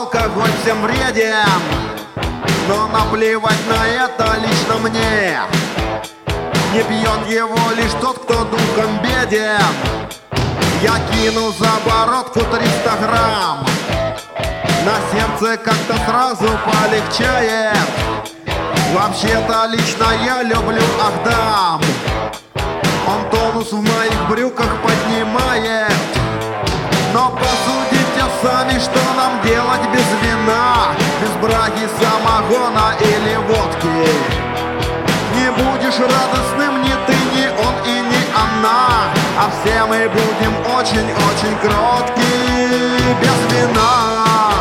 алкоголь всем вреден, но наплевать на это лично мне. Не пьет его лишь тот, кто духом беден. Я кину за бородку 300 грамм, на сердце как-то сразу полегчает. Вообще-то лично я люблю Ахдам, он тонус в моих брюках поднимает. Но посудите сами, что нам делать без вина, без браги, самогона или водки. Не будешь радостным ни ты, ни он и ни она, а все мы будем очень-очень кроткие без вина.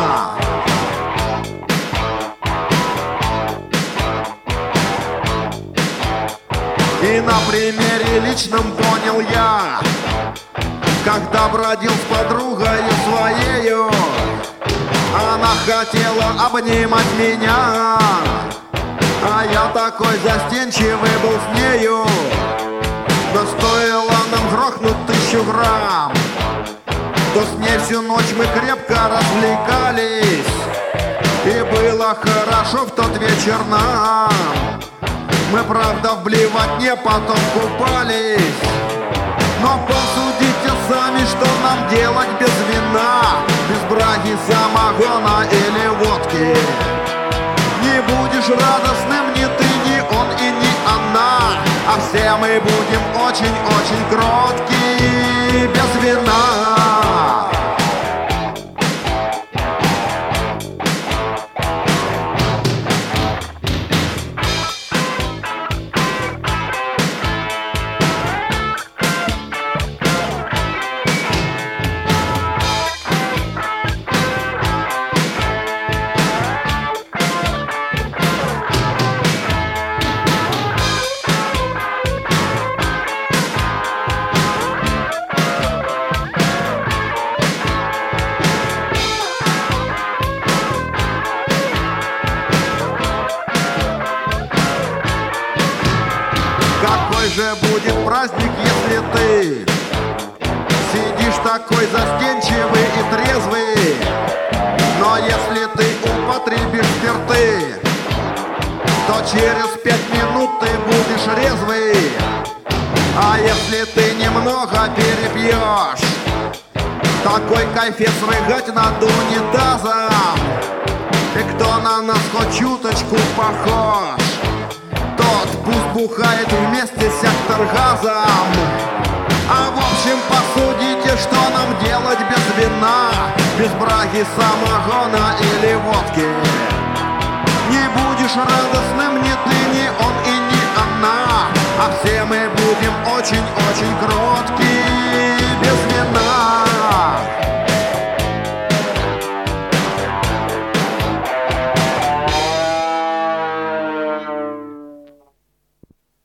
И на примере личном понял я, когда бродил с подругой своею, она хотела обнимать меня, а я такой застенчивый был с нею. Но стоило нам грохнуть 1000 грамм, то с ней всю ночь мы крепко развлекались, и было хорошо в тот вечер нам. Мы, правда, в блевотне потом купались, но посудите сами, что нам делать без вина, без браги, самогона или водки. Не будешь радостным ни ты, ни он и ни она, а все мы будем очень-очень кроткие без вина. Какой же будет праздник, если ты сидишь такой застенчивый и трезвый? Но если ты употребишь спирты, то через 5 минут ты будешь резвый. А если ты немного перепьешь, такой кайфец рыгать над унитазом. И кто на нас хоть чуточку похож, тот пусть бухает вместе с секторгазом. А в общем посудите, что нам делать без вина, без браги, самогона или водки. Не будешь радостным ни ты, ни он и